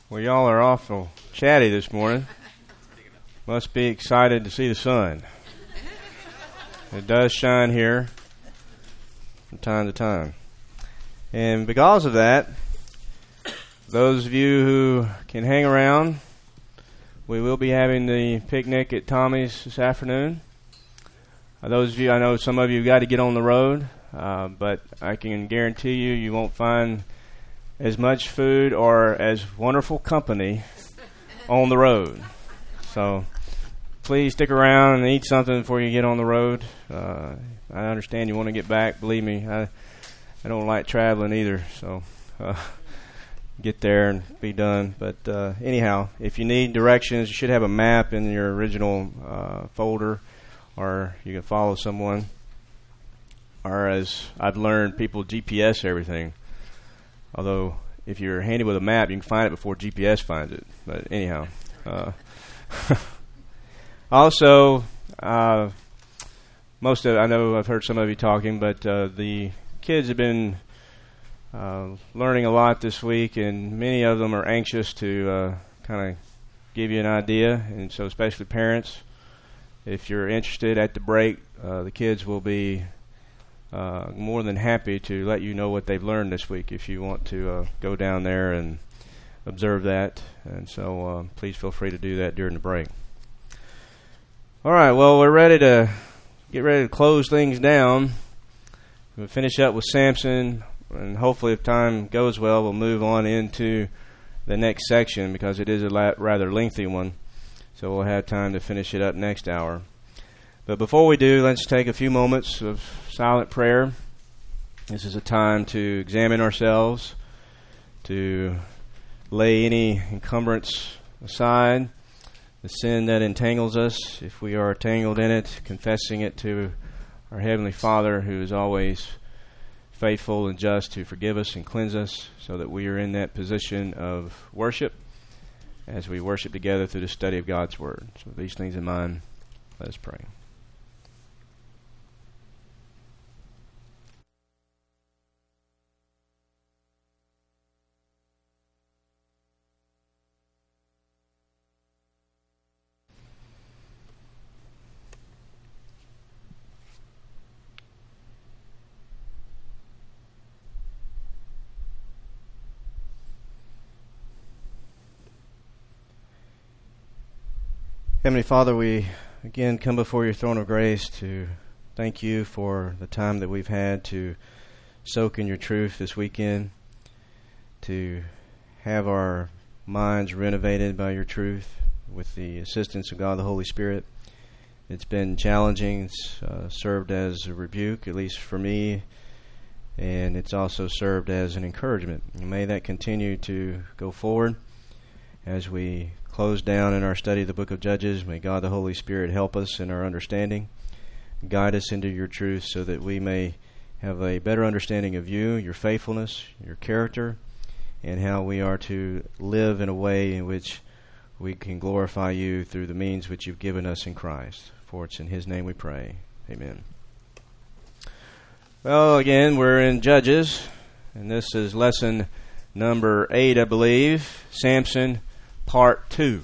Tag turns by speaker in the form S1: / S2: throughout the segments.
S1: Well, y'all are awful chatty this morning. Must be excited to see the sun. It does shine here from time to time. And because of that, those of you who can hang around, we will be having the picnic at Tommy's this afternoon. Those of you, I know some of you got to get on the road, but I can guarantee you won't find as much food or as wonderful company on the road. So please stick around and eat something before you get on the road. I understand you want to get back. Believe me, I don't like traveling either. So get there and be done. But anyhow, if you need directions, you should have a map in your original folder, or you can follow someone. Or as I've learned, people GPS everything. Although, if you're handy with a map, you can find it before GPS finds it. But anyhow. Also, I know I've heard some of you talking, but the kids have been learning a lot this week, and many of them are anxious to kind of give you an idea. And so especially parents, if you're interested at the break, the kids will be more than happy to let you know what they've learned this week if you want to go down there and observe that. And so please feel free to do that during the break. All right, well, we're ready to get ready to close things down. We'll finish up with Samson, and hopefully if time goes well, we'll move on into the next section because it is a rather lengthy one. So we'll have time to finish it up next hour. But before we do, let's take a few moments of silent prayer. This is a time to examine ourselves, to lay any encumbrance aside, the sin that entangles us, if we are tangled in it, confessing it to our Heavenly Father, who is always faithful and just to forgive us and cleanse us, so that we are in that position of worship as we worship together through the study of God's Word. So with these things in mind, let us pray. Heavenly Father, we again come before your throne of grace to thank you for the time that we've had to soak in your truth this weekend, to have our minds renovated by your truth with the assistance of God the Holy Spirit. It's been challenging. It's served as a rebuke, at least for me, and it's also served as an encouragement. And may that continue to go forward as we close down in our study of the book of Judges. May God the Holy Spirit help us in our understanding, guide us into your truth so that we may have a better understanding of you, your faithfulness, your character, and how we are to live in a way in which we can glorify you through the means which you've given us in Christ. For it's in his name we pray. Amen. Well, again, we're in Judges, and this is lesson number 8, I believe, Samson, Part 2.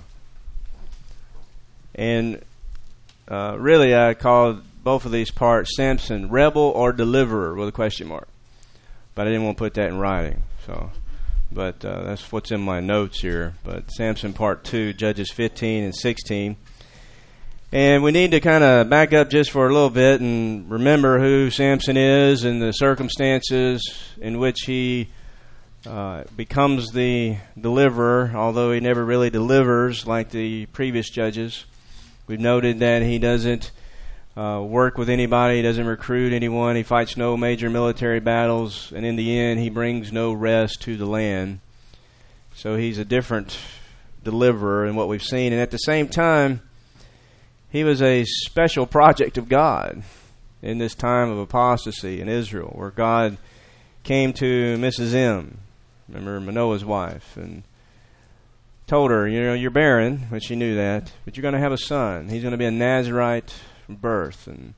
S1: And really I called both of these parts Samson, Rebel or Deliverer, with a question mark. But I didn't want to put that in writing. But that's what's in my notes here. But Samson Part 2, Judges 15 and 16. And we need to kind of back up just for a little bit and remember who Samson is and the circumstances in which he becomes the deliverer, although he never really delivers like the previous judges. We've noted that he doesn't work with anybody, he doesn't recruit anyone, he fights no major military battles, and in the end he brings no rest to the land. So he's a different deliverer in what we've seen, and at the same time he was a special project of God in this time of apostasy in Israel, where God came to Mrs. M, remember Manoah's wife, and told her, you're barren, but she knew that, but you're going to have a son. He's going to be a Nazirite from birth. And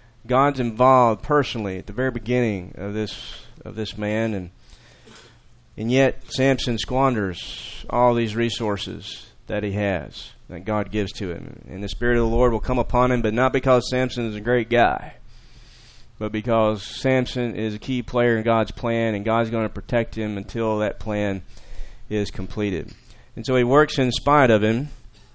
S1: God's involved personally at the very beginning of this man, and And yet Samson squanders all these resources that he has, that God gives to him. And the Spirit of the Lord will come upon him, but not because Samson is a great guy, but because Samson is a key player in God's plan, and God's going to protect him until that plan is completed. And so he works in spite of him,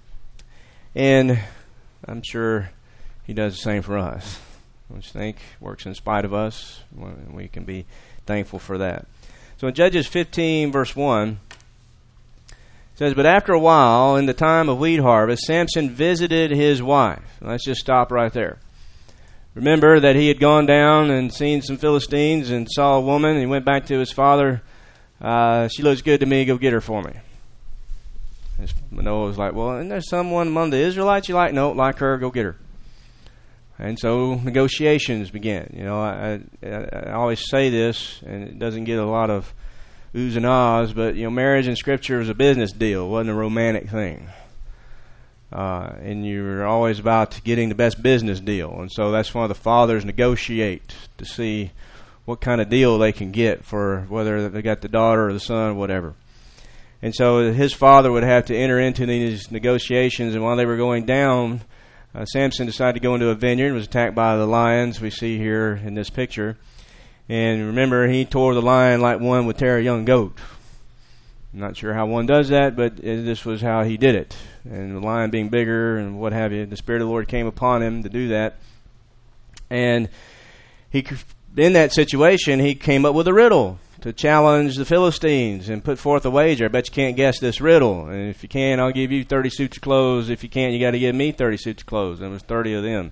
S1: and I'm sure he does the same for us. Which think works in spite of us. We can be thankful for that. So in Judges 15, verse 1, it says, "But after a while, in the time of wheat harvest, Samson visited his wife." Let's just stop right there. Remember that he had gone down and seen some Philistines and saw a woman, and he went back to his father. "She looks good to me, go get her for me." And Manoah was like, "Well, isn't there someone among the Israelites you like?" "No, like her, go get her." And so negotiations began. You know, I always say this, and it doesn't get a lot of oohs and ahs, but, you know, marriage in Scripture is a business deal. It wasn't a romantic thing. And you're always about getting the best business deal. And so that's why the fathers negotiate to see what kind of deal they can get for whether they got the daughter or the son or whatever. And so his father would have to enter into these negotiations, and while they were going down, Samson decided to go into a vineyard, was attacked by the lions we see here in this picture. And remember, he tore the lion like one would tear a young goat. I'm not sure how one does that, but this was how he did it. And the lion being bigger and what have you, the Spirit of the Lord came upon him to do that. And in that situation, he came up with a riddle to challenge the Philistines and put forth a wager. "I bet you can't guess this riddle. And if you can, I'll give you 30 suits of clothes. If you can't, you got to give me 30 suits of clothes." And it was 30 of them.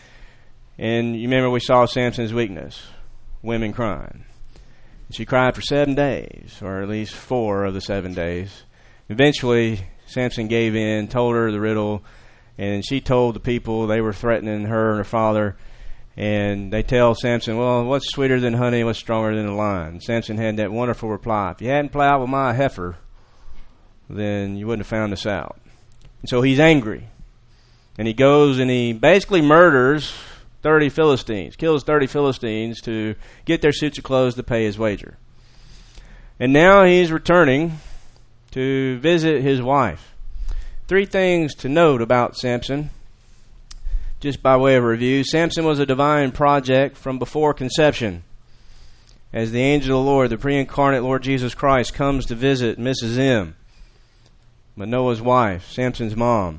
S1: And you remember we saw Samson's weakness, women crying. She cried for 7 days, or at least 4 of the 7 days. Eventually, Samson gave in, told her the riddle, and she told the people they were threatening her and her father. And they tell Samson, "Well, what's sweeter than honey? What's stronger than a lion?" Samson had that wonderful reply, "If you hadn't plowed with my heifer, then you wouldn't have found this out." And so he's angry. And he goes and he basically murders 30 Philistines, kills 30 Philistines to get their suits of clothes to pay his wager. And now he's returning to visit his wife. 3 things to note about Samson. Just by way of review, Samson was a divine project from before conception. As the angel of the Lord, the pre-incarnate Lord Jesus Christ, comes to visit Mrs. M, Manoah's wife, Samson's mom,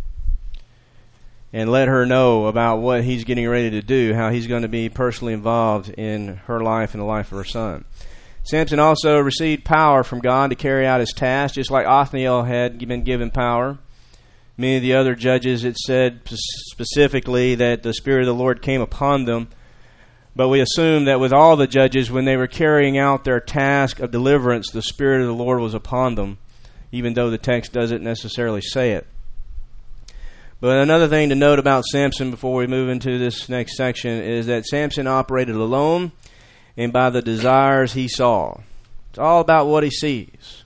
S1: and let her know about what he's getting ready to do, how he's going to be personally involved in her life and the life of her son. Samson also received power from God to carry out his task, just like Othniel had been given power. Many of the other judges, it said specifically that the Spirit of the Lord came upon them. But we assume that with all the judges, when they were carrying out their task of deliverance, the Spirit of the Lord was upon them, even though the text doesn't necessarily say it. But another thing to note about Samson before we move into this next section is that Samson operated alone and by the desires he saw. It's all about what he sees.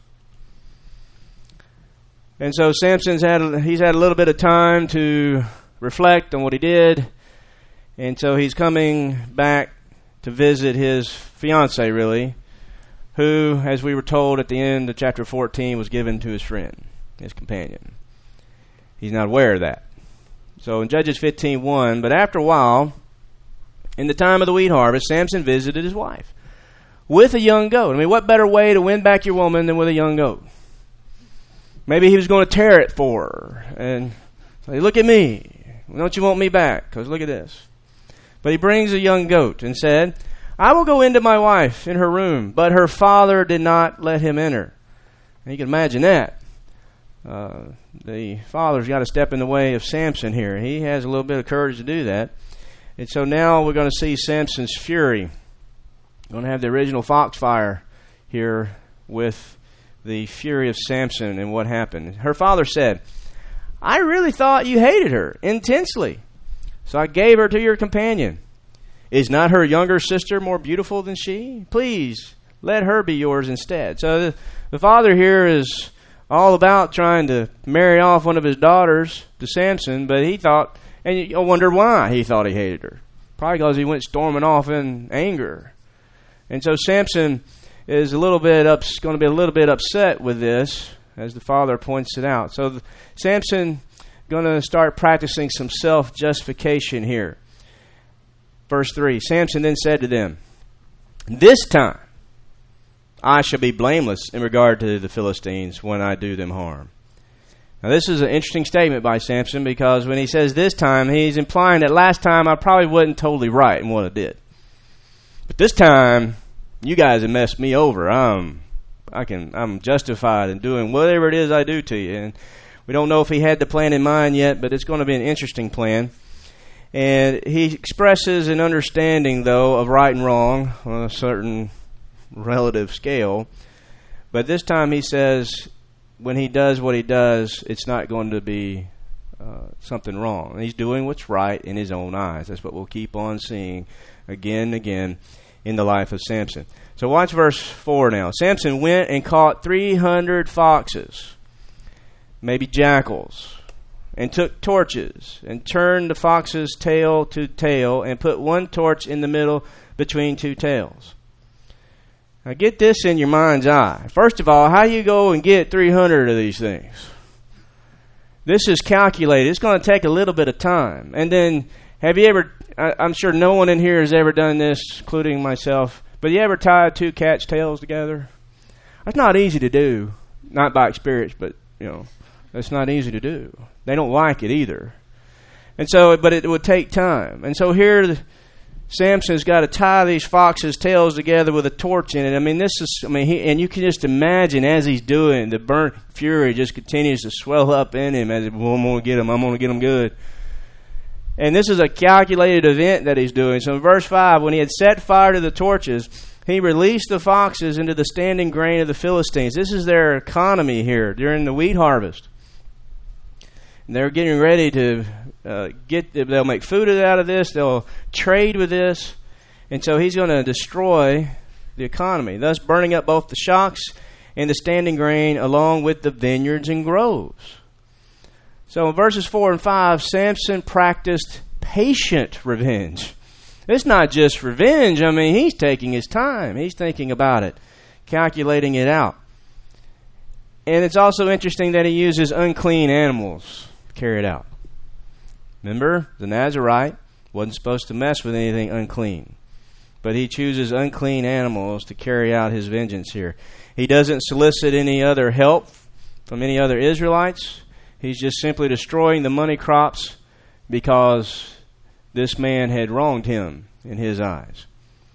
S1: And so Samson's had a little bit of time to reflect on what he did. And so he's coming back to visit his fiancée, really, who, as we were told at the end of chapter 14, was given to his friend, his companion. He's not aware of that. So in Judges 15:1, "But after a while, in the time of the wheat harvest, Samson visited his wife with a young goat." I mean, what better way to win back your woman than with a young goat? Maybe he was going to tear it for her and say, "Look at me. Don't you want me back? Because look at this." But he brings a young goat and said, "I will go into my wife in her room." But her father did not let him enter. And you can imagine that. The father's got to step in the way of Samson here. He has a little bit of courage to do that. And so now we're going to see Samson's fury. We're going to have the original foxfire here with the fury of Samson and what happened. Her father said, "I really thought you hated her intensely, so I gave her to your companion. Is not her younger sister more beautiful than she? Please, let her be yours instead." So the father here is all about trying to marry off one of his daughters to Samson, but he thought, and you wonder why he thought he hated her. Probably because he went storming off in anger. And so Samson is going to be a little bit upset with this, as the father points it out. So Samson going to start practicing some self-justification here. Verse 3, Samson then said to them, "This time I shall be blameless in regard to the Philistines when I do them harm." Now this is an interesting statement by Samson, because when he says this time, he's implying that last time I probably wasn't totally right in what I did. But this time, you guys have messed me over. I'm justified in doing whatever it is I do to you. And we don't know if he had the plan in mind yet, but it's going to be an interesting plan. And he expresses an understanding, though, of right and wrong on a certain relative scale. But this time he says, when he does what he does, it's not going to be something wrong. He's doing what's right in his own eyes. That's what we'll keep on seeing again and again in the life of Samson. So watch verse 4 now. Samson went and caught 300 foxes, maybe jackals, and took torches and turned the fox's tail to tail and put one torch in the middle between two tails. Now get this in your mind's eye. First of all, how do you go and get 300 of these things? This is calculated. It's going to take a little bit of time. And then, have you ever, I'm sure no one in here has ever done this, including myself, but you ever tied two cats' tails together? That's not easy to do. Not by experience, but, it's not easy to do. They don't like it either. And so, but it would take time. And so here, Samson's got to tie these foxes' tails together with a torch in it. And you can just imagine as he's doing, the burnt fury just continues to swell up in him as, well, I'm going to get them good. And this is a calculated event that he's doing. So in verse 5, when he had set fire to the torches, he released the foxes into the standing grain of the Philistines. This is their economy here during the wheat harvest. And they're getting ready to they'll make food out of this. They'll trade with this. And so he's going to destroy the economy, thus burning up both the shocks and the standing grain along with the vineyards and groves. So in verses 4 and 5, Samson practiced patient revenge. It's not just revenge. He's taking his time. He's thinking about it, calculating it out. And it's also interesting that he uses unclean animals to carry it out. Remember, the Nazirite wasn't supposed to mess with anything unclean. But he chooses unclean animals to carry out his vengeance here. He doesn't solicit any other help from any other Israelites. He's just simply destroying the money crops because this man had wronged him in his eyes.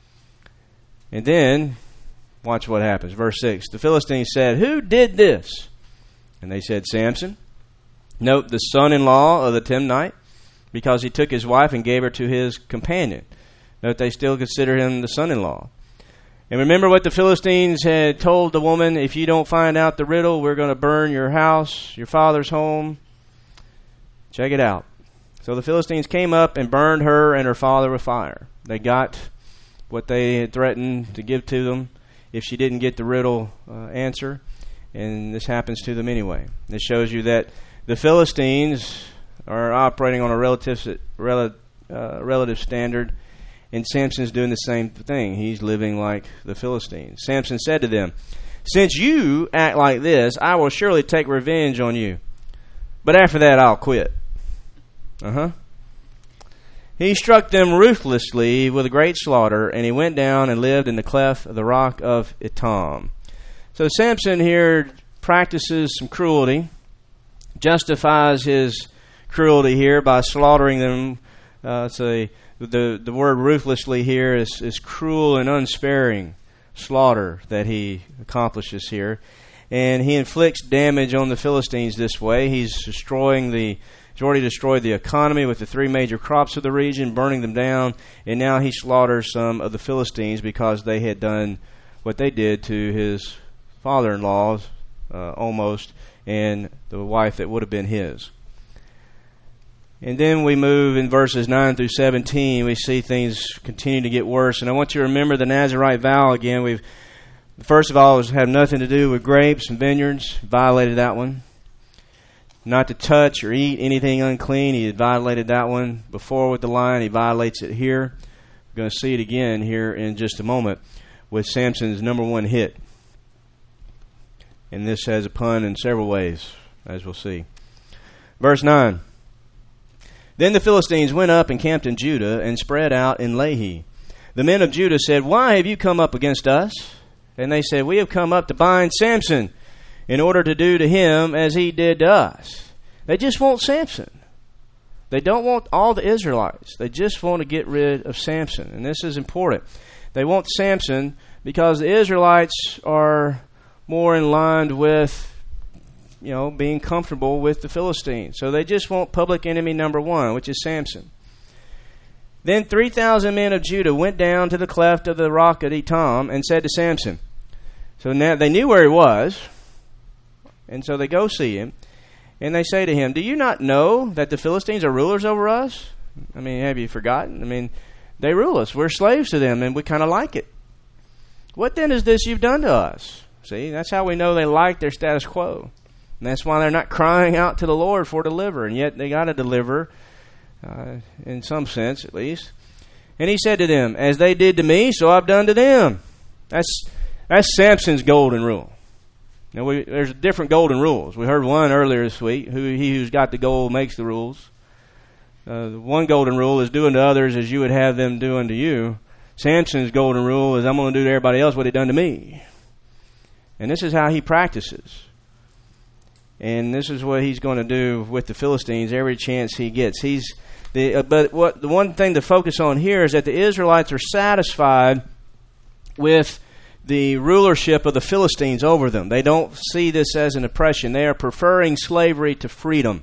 S1: And then, watch what happens. Verse 6, the Philistines said, "Who did this?" And they said, "Samson." Note, the son-in-law of the Timnite, because he took his wife and gave her to his companion. Note, they still consider him the son-in-law. And remember what the Philistines had told the woman: if you don't find out the riddle, we're going to burn your house, your father's home. Check it out. So the Philistines came up and burned her and her father with fire. They got what they had threatened to give to them if she didn't get the riddle answer. And this happens to them anyway. This shows you that the Philistines are operating on a relative standard. And Samson's doing the same thing. He's living like the Philistines. Samson said to them, "Since you act like this, I will surely take revenge on you. But after that, I'll quit." He struck them ruthlessly with a great slaughter, and he went down and lived in the cleft of the rock of Etam. So Samson here practices some cruelty, justifies his cruelty here by slaughtering them. The word ruthlessly here is cruel and unsparing slaughter that he accomplishes here. And he inflicts damage on the Philistines this way. He's already destroyed the economy with the three major crops of the region, burning them down. And now he slaughters some of the Philistines because they had done what they did to his father-in-law, almost, and the wife that would have been his. And then we move in verses 9 through 17. We see things continue to get worse. And I want you to remember the Nazirite vow again. First of all, it was have nothing to do with grapes and vineyards. Violated that one. Not to touch or eat anything unclean. He had violated that one before with the lion. He violates it here. We're going to see it again here in just a moment. with Samson's number one hit. And this has a pun in several ways, as we'll see. Verse 9. Then the Philistines went up and camped in Judah and spread out in Lehi. The men of Judah said, "Why have you come up against us?" And they said, "We have come up to bind Samson in order to do to him as he did to us." They just want Samson. They don't want all the Israelites. They just want to get rid of Samson. And this is important. They want Samson because the Israelites are more in line with, being comfortable with the Philistines. So they just want public enemy number one, which is Samson. Then 3,000 men of Judah went down to the cleft of the rock at Etam and said to Samson. So now they knew where he was, and so they go see him, and they say to him, "Do you not know that the Philistines are rulers over us?" Have you forgotten? They rule us. We're slaves to them, and we kind of like it. "What then is this you've done to us?" See, that's how we know they like their status quo. And that's why they're not crying out to the Lord for deliver, and yet they got to deliver, in some sense at least. And he said to them, "As they did to me, so I've done to them." That's Samson's golden rule. Now there's different golden rules. We heard one earlier this week. He who's got the gold makes the rules. The one golden rule is doing to others as you would have them do unto you. Samson's golden rule is I'm going to do to everybody else what he done to me. And this is how he practices. And this is what he's going to do with the Philistines every chance he gets. But the one thing to focus on here is that the Israelites are satisfied with the rulership of the Philistines over them. They don't see this as an oppression. They are preferring slavery to freedom.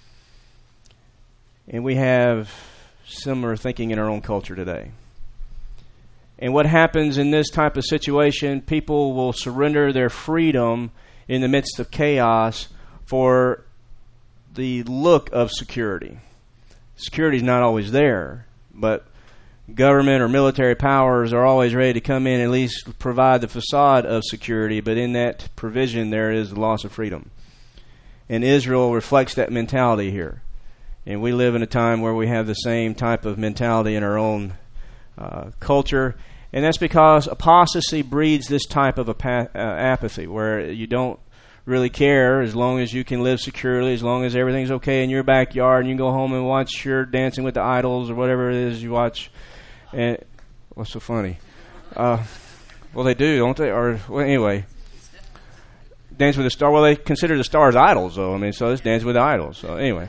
S1: And we have similar thinking in our own culture today. And what happens in this type of situation, people will surrender their freedom in the midst of chaos for the look of security. Security is not always there, but government or military powers are always ready to come in and at least provide the facade of security, but in that provision there is the loss of freedom. And Israel reflects that mentality here. And we live in a time where we have the same type of mentality in our own culture, and that's because apostasy breeds this type of apathy, where you don't really care as long as you can live securely, as long as everything's okay in your backyard, and you can go home and watch your Dancing with the Idols or whatever it is you watch. And what's so funny? Well, they do, don't they? Anyway, Dance with the Stars. Well, they consider the stars idols, though. So it's Dance with the Idols. So anyway,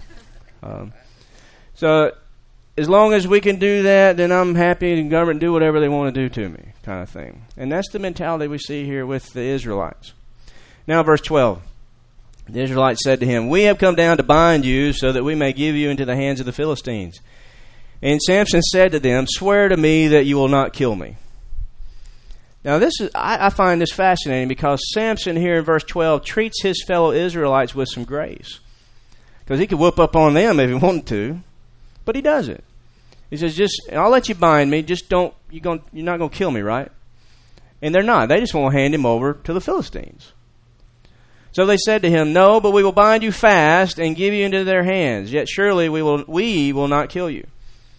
S1: so as long as we can do that, then I'm happy, and the government do whatever they want to do to me, kind of thing. And that's the mentality we see here with the Israelites. Now, verse 12. The Israelites said to him, "We have come down to bind you so that we may give you into the hands of the Philistines." And Samson said to them, "Swear to me that you will not kill me." Now, I find this fascinating because Samson here in verse 12 treats his fellow Israelites with some grace. Because he could whoop up on them if he wanted to, but he doesn't. He says, I'll let you bind me, just you're not going to kill me, right? And they're not. They just want to hand him over to the Philistines. So they said to him, "No, but we will bind you fast and give you into their hands. Yet surely we will not kill you."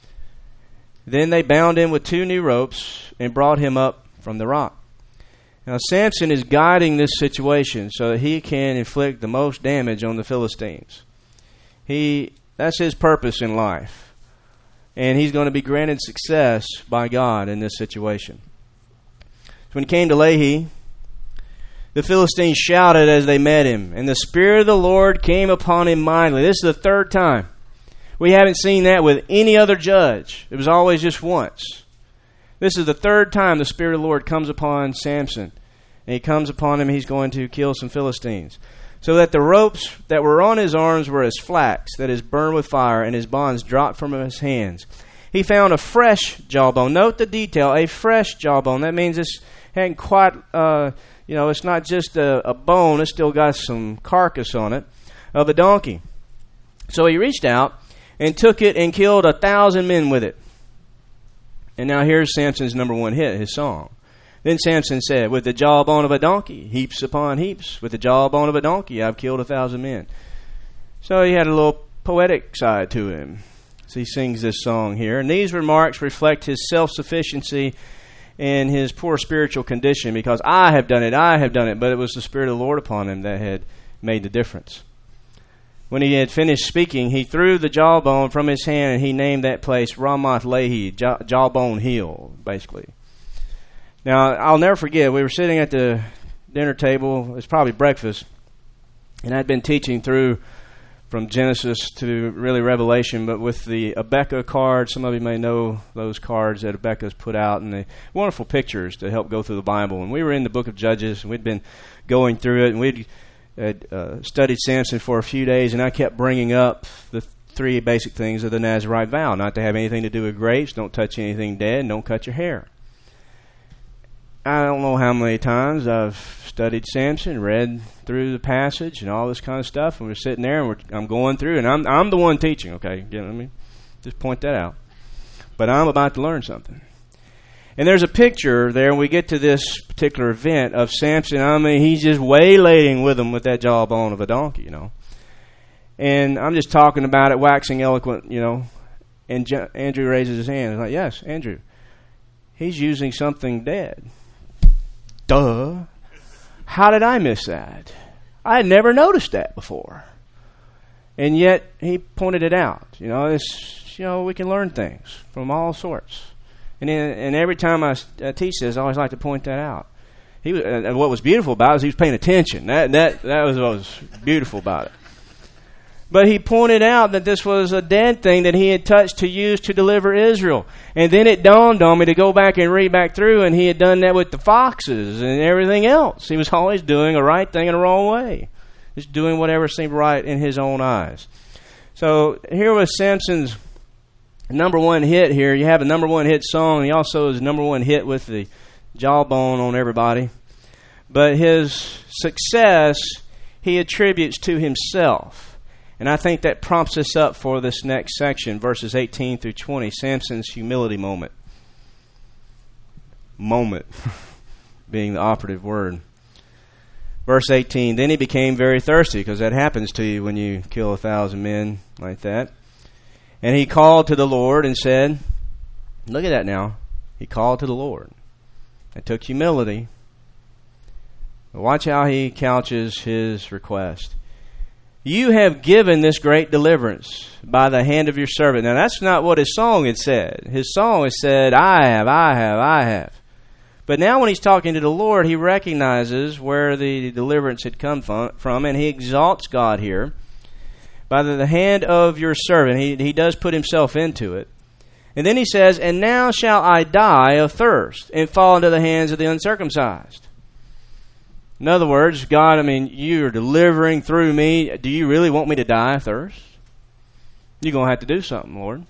S1: Then they bound him with 2 new ropes and brought him up from the rock. Now Samson is guiding this situation so that he can inflict the most damage on the Philistines. That's his purpose in life. And he's going to be granted success by God in this situation. So when he came to Lehi, the Philistines shouted as they met him, and the Spirit of the Lord came upon him mightily. This is the 3rd time. We haven't seen that with any other judge. It was always just once. This is the 3rd time the Spirit of the Lord comes upon Samson. And he comes upon him, he's going to kill some Philistines. So that the ropes that were on his arms were as flax that is burned with fire, and his bonds dropped from his hands. He found a fresh jawbone. Note the detail, a fresh jawbone. That means this hadn't quite, it's not just a bone. It's still got some carcass on it of a donkey. So he reached out and took it and killed 1,000 men with it. And now here's Samson's number one hit, his song. Then Samson said, "With the jawbone of a donkey, heaps upon heaps. With the jawbone of a donkey, I've killed 1,000 men." So he had a little poetic side to him. So he sings this song here. And these remarks reflect his self-sufficiency in his poor spiritual condition because I have done it, but it was the Spirit of the Lord upon him that had made the difference. When he had finished speaking, he threw the jawbone from his hand, and he named that place Ramoth Lehi, Jawbone Hill, basically. Now, I'll never forget, we were sitting at the dinner table, it was probably breakfast, and I'd been teaching through from Genesis to really Revelation, but with the Abeka card, some of you may know those cards that Abeka's put out, and the wonderful pictures to help go through the Bible. And we were in the book of Judges, and we'd been going through it, and we'd studied Samson for a few days, and I kept bringing up the three basic things of the Nazirite vow: not to have anything to do with grapes, don't touch anything dead, and don't cut your hair. I don't know how many times I've studied Samson, read through the passage and all this kind of stuff, and we're sitting there and I'm going through, and I'm the one teaching, okay? Let me just point that out. But I'm about to learn something. And there's a picture there, and we get to this particular event of Samson. I mean, he's just waylaying with him with that jawbone of a donkey, you know. And I'm just talking about it, waxing eloquent, you know. And Andrew raises his hand. He's like, yes, Andrew, he's using something dead. Duh. How did I miss that? I had never noticed that before. And yet he pointed it out. You know, we can learn things from all sorts. And every time I teach this, I always like to point that out. He was, what was beautiful about it is he was paying attention. That was what was beautiful about it. But he pointed out that this was a dead thing that he had touched to use to deliver Israel. And then it dawned on me to go back and read back through, and he had done that with the foxes and everything else. He was always doing a right thing in a wrong way. Just doing whatever seemed right in his own eyes. So here was Samson's number one hit here. You have a number one hit song, and he also is number one hit with the jawbone on everybody. But his success he attributes to himself. And I think that prompts us up for this next section, verses 18 through 20, Samson's humility moment. Moment being the operative word. Verse 18, then he became very thirsty, because that happens to you when you kill 1,000 men like that. And he called to the Lord and said, look at that now. He called to the Lord. It took humility. Watch how he couches his request. You have given this great deliverance by the hand of your servant. Now, that's not what his song had said. His song had said, I have. But now when he's talking to the Lord, he recognizes where the deliverance had come from, and he exalts God here. By the hand of your servant, he does put himself into it. And then he says, and now shall I die of thirst and fall into the hands of the uncircumcised. In other words, God, you're delivering through me. Do you really want me to die of thirst? You're going to have to do something, Lord.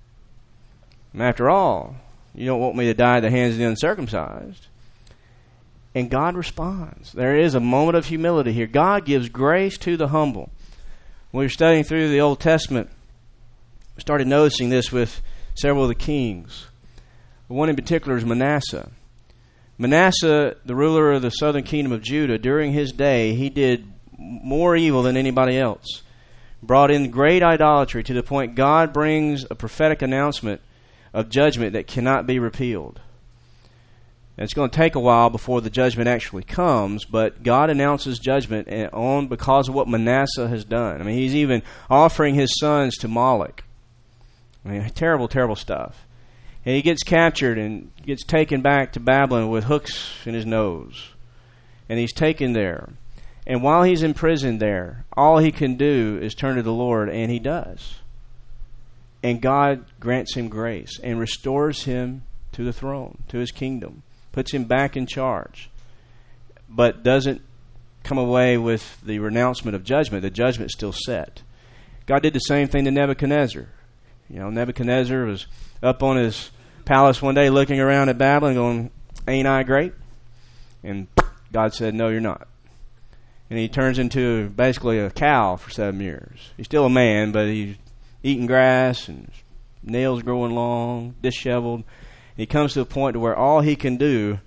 S1: And after all, you don't want me to die at the hands of the uncircumcised. And God responds. There is a moment of humility here. God gives grace to the humble. When we were studying through the Old Testament, we started noticing this with several of the kings. One in particular is Manasseh. Manasseh, the ruler of the southern kingdom of Judah, during his day, he did more evil than anybody else. Brought in great idolatry to the point God brings a prophetic announcement of judgment that cannot be repealed. And it's going to take a while before the judgment actually comes, but God announces judgment on because of what Manasseh has done. He's even offering his sons to Moloch. Terrible, terrible stuff. And he gets captured and gets taken back to Babylon with hooks in his nose. And he's taken there. And while he's imprisoned there, all he can do is turn to the Lord, and he does. And God grants him grace and restores him to the throne, to his kingdom, puts him back in charge, but doesn't come away with the renouncement of judgment. The judgment's still set. God did the same thing to Nebuchadnezzar. Nebuchadnezzar was up on his palace one day looking around at Babylon going, ain't I great? And God said, no, you're not. And he turns into basically a cow for 7 years. He's still a man, but he's eating grass and nails growing long, disheveled. And he comes to a point to where all he can do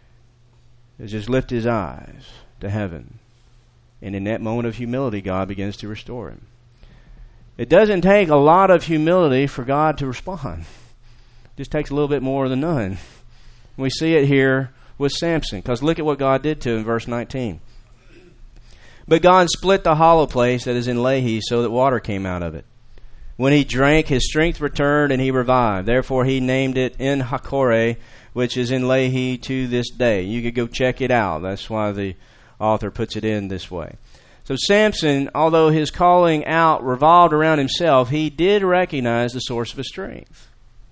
S1: is just lift his eyes to heaven. And in that moment of humility, God begins to restore him. It doesn't take a lot of humility for God to respond. It just takes a little bit more than none. We see it here with Samson, because look at what God did to him in verse 19. But God split the hollow place that is in Lehi so that water came out of it. When he drank, his strength returned and he revived. Therefore he named it En Hakkore, which is in Lehi to this day. You could go check it out. That's why the author puts it in this way. So Samson, although his calling out revolved around himself, he did recognize the source of his strength.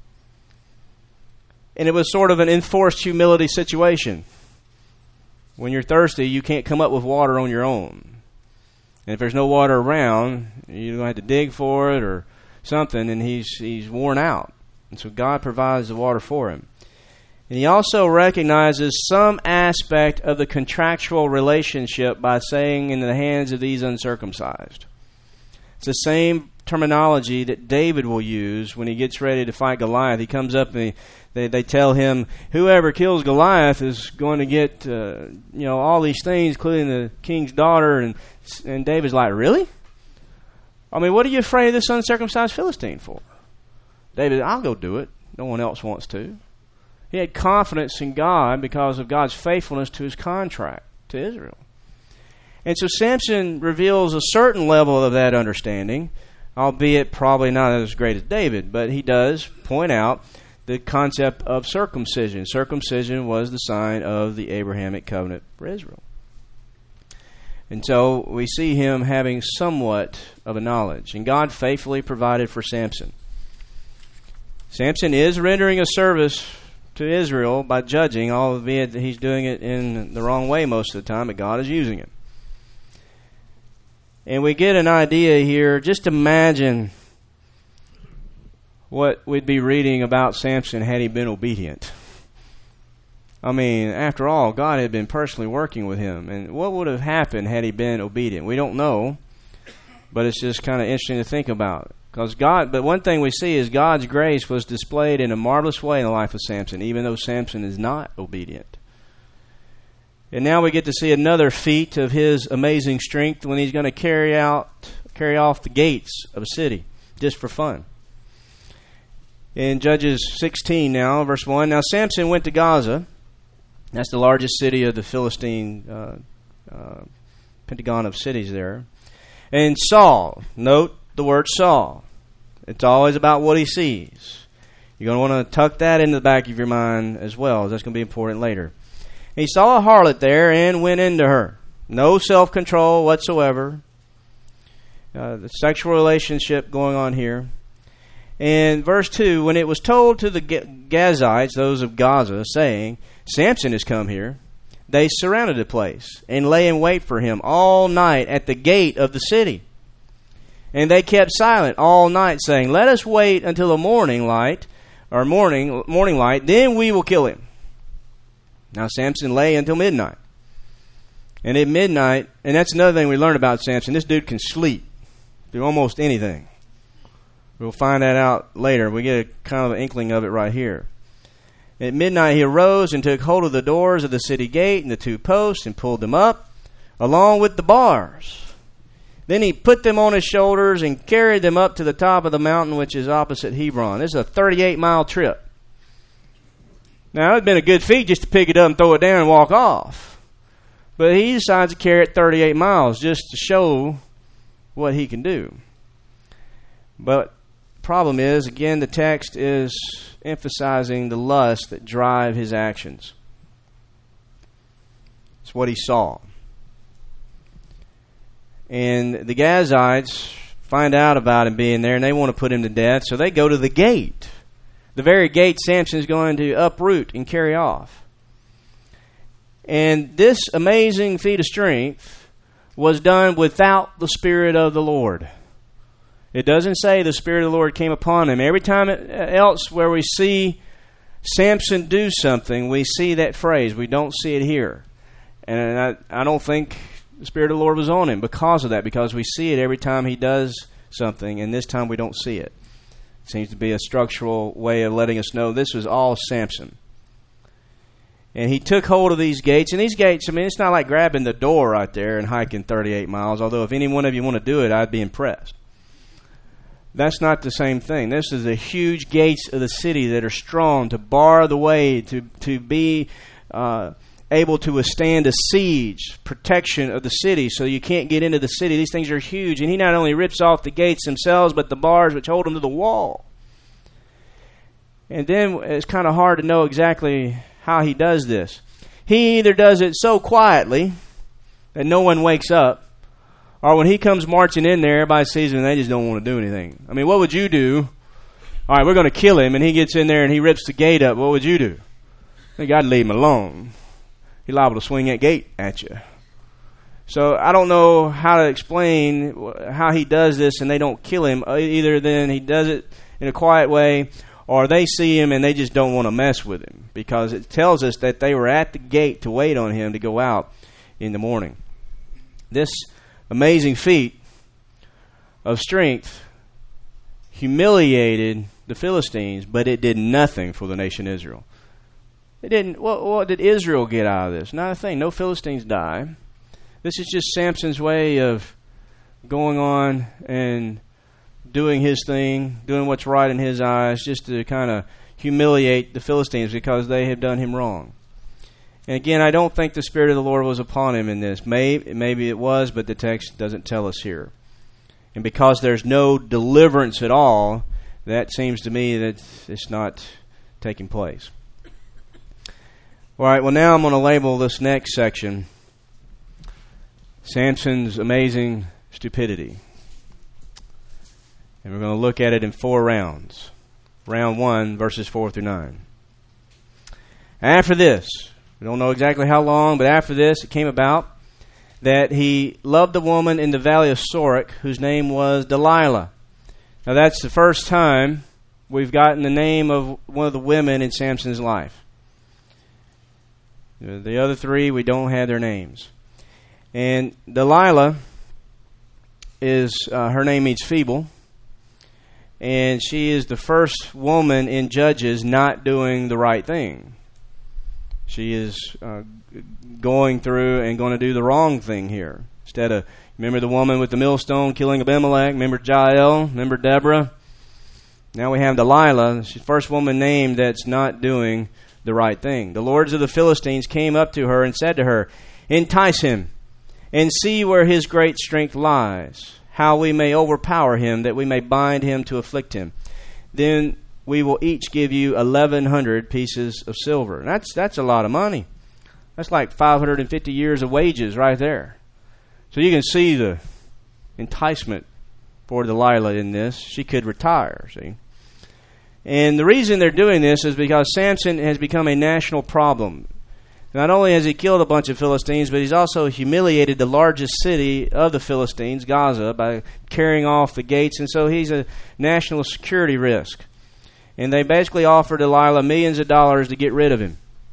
S1: And it was sort of an enforced humility situation. When you're thirsty, you can't come up with water on your own. And if there's no water around, you're going to have to dig for it or something, and he's worn out. And so God provides the water for him. And he also recognizes some aspect of the contractual relationship by saying, in the hands of these uncircumcised. It's the same terminology that David will use when he gets ready to fight Goliath. He comes up and they tell him, whoever kills Goliath is going to get all these things, including the king's daughter. And David's like, really? I mean, what are you afraid of this uncircumcised Philistine for? David, I'll go do it. No one else wants to. He had confidence in God because of God's faithfulness to his contract to Israel. And so Samson reveals a certain level of that understanding, albeit probably not as great as David, but he does point out the concept of circumcision. Circumcision was the sign of the Abrahamic covenant for Israel. And so we see him having somewhat of a knowledge. And God faithfully provided for Samson. Samson is rendering a service to Israel by judging, albeit that he's doing it in the wrong way most of the time, but God is using it. And we get an idea here. Just imagine what we'd be reading about Samson had he been obedient. I mean, after all, God had been personally working with him. And what would have happened had he been obedient? We don't know, but it's just kind of interesting to think about. But one thing we see is God's grace was displayed in a marvelous way in the life of Samson, even though Samson is not obedient. And now we get to see another feat of his amazing strength when he's going to carry off the gates of a city just for fun. In Judges 16 now, verse 1, now Samson went to Gaza. That's the largest city of the Philistine pentagon of cities there. And Saul, note the word Saul. It's always about what he sees. You're going to want to tuck that into the back of your mind as well. That's going to be important later. He saw a harlot there and went into her. No self-control whatsoever. The sexual relationship going on here. And verse 2, when it was told to the Gazites, those of Gaza, saying, Samson has come here, they surrounded the place and lay in wait for him all night at the gate of the city. And they kept silent all night, saying, let us wait until the morning light, then we will kill him. Now Samson lay until midnight. And at midnight, and that's another thing we learn about Samson, this dude can sleep through almost anything. We'll find that out later. We get a kind of an inkling of it right here. At midnight he arose and took hold of the doors of the city gate and the two posts and pulled them up, along with the bars. Then he put them on his shoulders and carried them up to the top of the mountain which is opposite Hebron. This is a 38-mile trip. Now, it would have been a good feat just to pick it up and throw it down and walk off. But he decides to carry it 38 miles just to show what he can do. But the problem is, again, the text is emphasizing the lust that drive his actions. It's what he saw. And the Gazites find out about him being there, and they want to put him to death, so they go to the gate. The very gate Samson is going to uproot and carry off. And this amazing feat of strength was done without the Spirit of the Lord. It doesn't say the Spirit of the Lord came upon him. Every time else where we see Samson do something, we see that phrase. We don't see it here. And I don't think the Spirit of the Lord was on him because of that, because we see it every time he does something, and this time we don't see it. It seems to be a structural way of letting us know this was all Samson. And he took hold of these gates. And these gates, I mean, it's not like grabbing the door right there and hiking 38 miles, although if any one of you want to do it, I'd be impressed. That's not the same thing. This is the huge gates of the city that are strong to bar the way, to be able to withstand a siege, protection of the city, so you can't get into the city. These things are huge. And he not only rips off the gates themselves, but the bars which hold them to the wall. And then it's kind of hard to know exactly how he does this. He either does it so quietly that no one wakes up, or when he comes marching in there, everybody sees him and they just don't want to do anything. I mean, what would you do? All right, we're going to kill him, and he gets in there and he rips the gate up. What would you do? You got to leave him alone. He's liable to swing that gate at you. So I don't know how to explain how he does this and they don't kill him. Either then he does it in a quiet way, or they see him and they just don't want to mess with him, because it tells us that they were at the gate to wait on him to go out in the morning. This amazing feat of strength humiliated the Philistines, but it did nothing for the nation Israel. It didn't. What did Israel get out of this? Not a thing. No Philistines die. This is just Samson's way of going on and doing his thing, doing what's right in his eyes, just to kind of humiliate the Philistines because they have done him wrong. And again, I don't think the Spirit of the Lord was upon him in this. Maybe it was, but the text doesn't tell us here. And because there's no deliverance at all, that seems to me that it's not taking place. All right, well, now I'm going to label this next section Samson's Amazing Stupidity. And we're going to look at it in 4 rounds. Round 1, verses 4 through 9. After this, we don't know exactly how long, but after this, it came about that he loved the woman in the valley of Sorek, whose name was Delilah. Now, that's the first time we've gotten the name of one of the women in Samson's life. The other 3, we don't have their names. And Delilah her name means feeble. And she is the first woman in Judges not doing the right thing. She is going through and going to do the wrong thing here. Instead of, remember the woman with the millstone killing Abimelech? Remember Jael? Remember Deborah? Now we have Delilah. She's the first woman named that's not doing the right thing. The lords of the Philistines came up to her and said to her, "Entice him, and see where his great strength lies, how we may overpower him, that we may bind him to afflict him. Then we will each give you 1,100 pieces of silver." And that's a lot of money. That's like 550 years of wages right there. So you can see the enticement for Delilah in this. She could retire, see. And the reason they're doing this is because Samson has become a national problem. Not only has he killed a bunch of Philistines, but he's also humiliated the largest city of the Philistines, Gaza, by carrying off the gates. And so he's a national security risk. And they basically offered Delilah millions of dollars to get rid of him.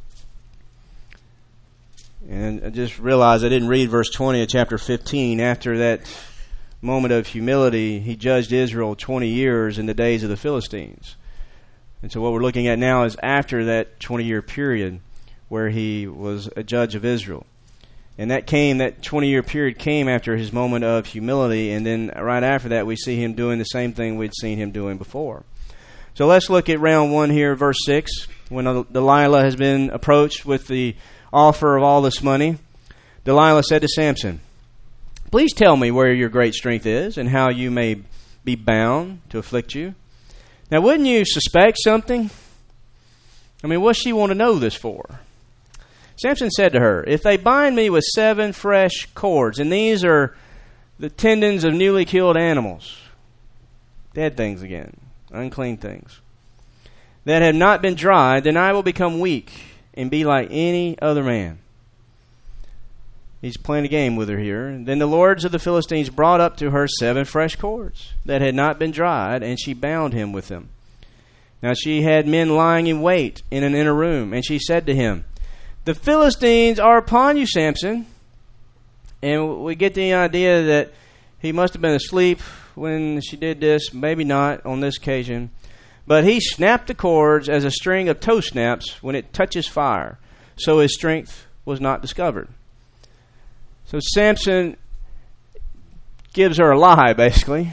S1: And I just realized I didn't read verse 20 of chapter 15. After that moment of humility, he judged Israel 20 years in the days of the Philistines. And so what we're looking at now is after that 20-year period where he was a judge of Israel. And that 20-year period came after his moment of humility, and then right after that we see him doing the same thing we'd seen him doing before. So let's look at round 1 here, verse 6. When Delilah has been approached with the offer of all this money, Delilah said to Samson, "Please tell me where your great strength is, and how you may be bound to afflict you." Now, wouldn't you suspect something? I mean, what's she want to know this for? Samson said to her, "If they bind me with 7 fresh cords," and these are the tendons of newly killed animals, dead things again, unclean things, "that have not been dried, then I will become weak and be like any other man." He's playing a game with her here. Then the lords of the Philistines brought up to her 7 fresh cords that had not been dried, and she bound him with them. Now she had men lying in wait in an inner room, and she said to him, "The Philistines are upon you, Samson." And we get the idea that he must have been asleep when she did this, maybe not on this occasion. But he snapped the cords as a string of tow snaps when it touches fire, so his strength was not discovered. So Samson gives her a lie, basically.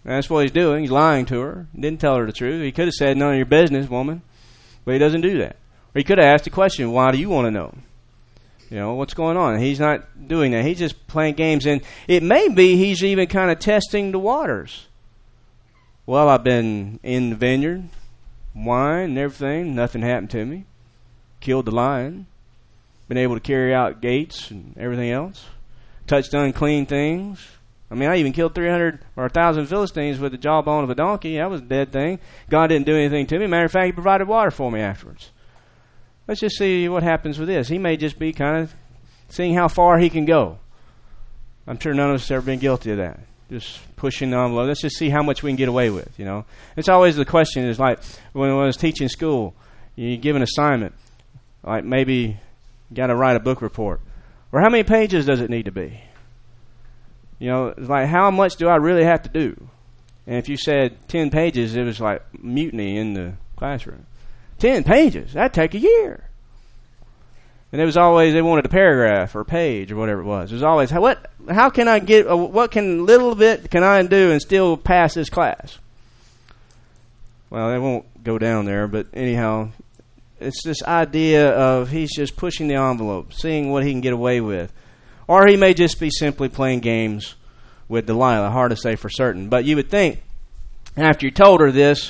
S1: That's what he's doing. He's lying to her. He didn't tell her the truth. He could have said, none of your business, woman. But he doesn't do that. Or he could have asked the question, why do you want to know? You know, what's going on? He's not doing that. He's just playing games. And it may be he's even kind of testing the waters. Well, I've been in the vineyard, wine and everything. Nothing happened to me. Killed the lion. Been able to carry out gates and everything else. Touched unclean things. I mean, I even killed 300 or 1,000 Philistines with the jawbone of a donkey. That was a dead thing. God didn't do anything to me. Matter of fact, he provided water for me afterwards. Let's just see what happens with this. He may just be kind of seeing how far he can go. I'm sure none of us have ever been guilty of that. Just pushing the envelope. Let's just see how much we can get away with, you know. It's always the question is like when I was teaching school, you give an assignment, like maybe you got to write a book report. Or how many pages does it need to be? You know, it's like how much do I really have to do? And if you said 10 pages, it was like mutiny in the classroom. 10 pages, that'd take a year. And it was always, they wanted a paragraph or a page or whatever it was. It was always, how can I get, what can little bit can I do and still pass this class? Well, they won't go down there, but anyhow, it's this idea of he's just pushing the envelope, seeing what he can get away with. Or he may just be simply playing games with Delilah. Hard to say for certain. But you would think, after you told her this,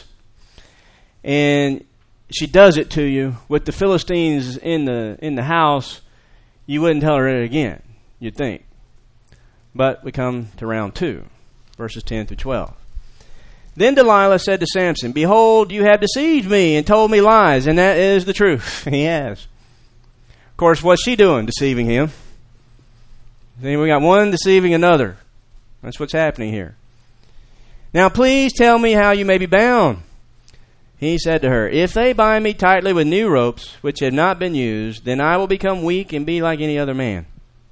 S1: and she does it to you, with the Philistines in the house, you wouldn't tell her it again, you'd think. But we come to round 2, verses 10 through 12. Then Delilah said to Samson, behold, you have deceived me and told me lies, and that is the truth. He has. Of course, what's she doing? Deceiving him. Then we got one deceiving another. That's what's happening here. Now please tell me how you may be bound. He said to her, if they bind me tightly with new ropes, which have not been used, then I will become weak and be like any other man.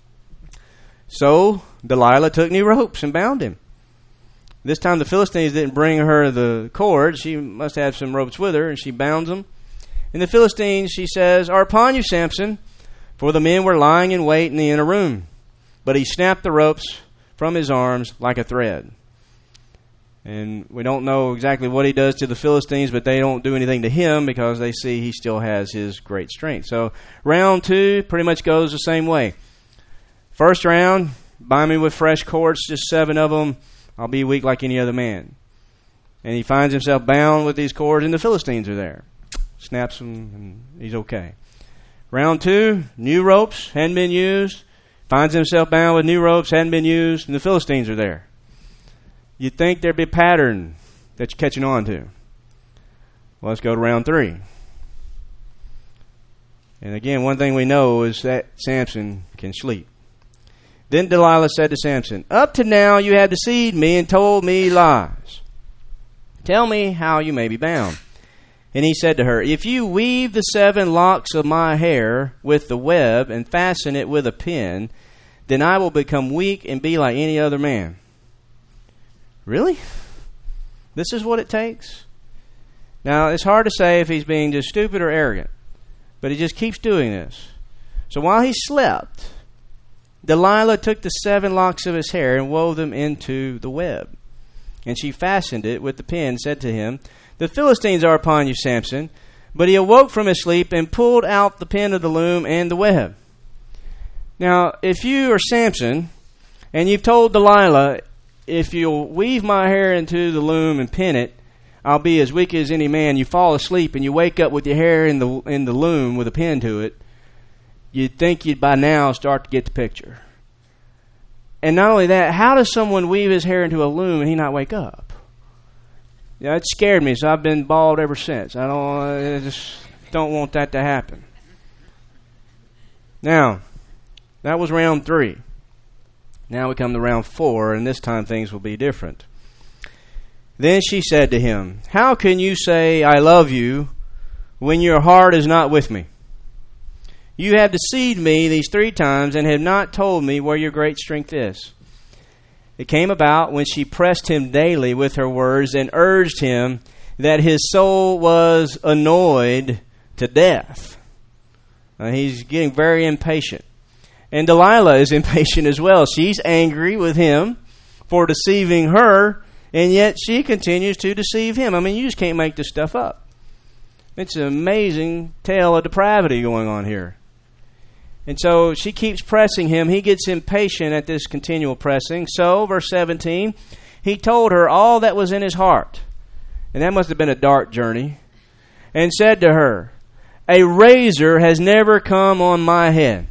S1: So Delilah took new ropes and bound him. This time the Philistines didn't bring her the cord. She must have some ropes with her, and she bounds them. And the Philistines, she says, are upon you, Samson, for the men were lying in wait in the inner room. But he snapped the ropes from his arms like a thread. And we don't know exactly what he does to the Philistines, but they don't do anything to him because they see he still has his great strength. So round 2 pretty much goes the same way. First round, bind me with fresh cords, just 7 of them. I'll be weak like any other man. And he finds himself bound with these cords, and the Philistines are there. Snaps them, and he's okay. Round 2, new ropes, hadn't been used. Finds himself bound with new ropes, hadn't been used, and the Philistines are there. You'd think there'd be a pattern that you're catching on to. Well, let's go to round 3. And again, one thing we know is that Samson can sleep. Then Delilah said to Samson, up to now you have deceived me and told me lies. Tell me how you may be bound. And he said to her, if you weave the 7 locks of my hair with the web and fasten it with a pin, then I will become weak and be like any other man. Really? This is what it takes? Now, it's hard to say if he's being just stupid or arrogant, but he just keeps doing this. So while he slept, Delilah took the 7 locks of his hair and wove them into the web. And she fastened it with the pin and said to him, the Philistines are upon you, Samson. But he awoke from his sleep and pulled out the pin of the loom and the web. Now, if you are Samson, and you've told Delilah, if you'll weave my hair into the loom and pin it, I'll be as weak as any man. You fall asleep and you wake up with your hair in the loom with a pin to it. You'd think you'd by now start to get the picture. And not only that, how does someone weave his hair into a loom and he not wake up? Yeah, it scared me, so I've been bald ever since. I just don't want that to happen. Now, that was round 3. Now we come to round 4, and this time things will be different. Then she said to him, how can you say, I love you, when your heart is not with me? You have deceived me these 3 times and have not told me where your great strength is. It came about when she pressed him daily with her words and urged him that his soul was annoyed to death. He's getting very impatient. And Delilah is impatient as well. She's angry with him for deceiving her And yet she continues to deceive him. I mean, you just can't make this stuff up. It's an amazing tale of depravity going on here. And so she keeps pressing him. He gets impatient at this continual pressing. So, verse 17, he told her all that was in his heart. And that must have been a dark journey. And said to her, a razor has never come on my head.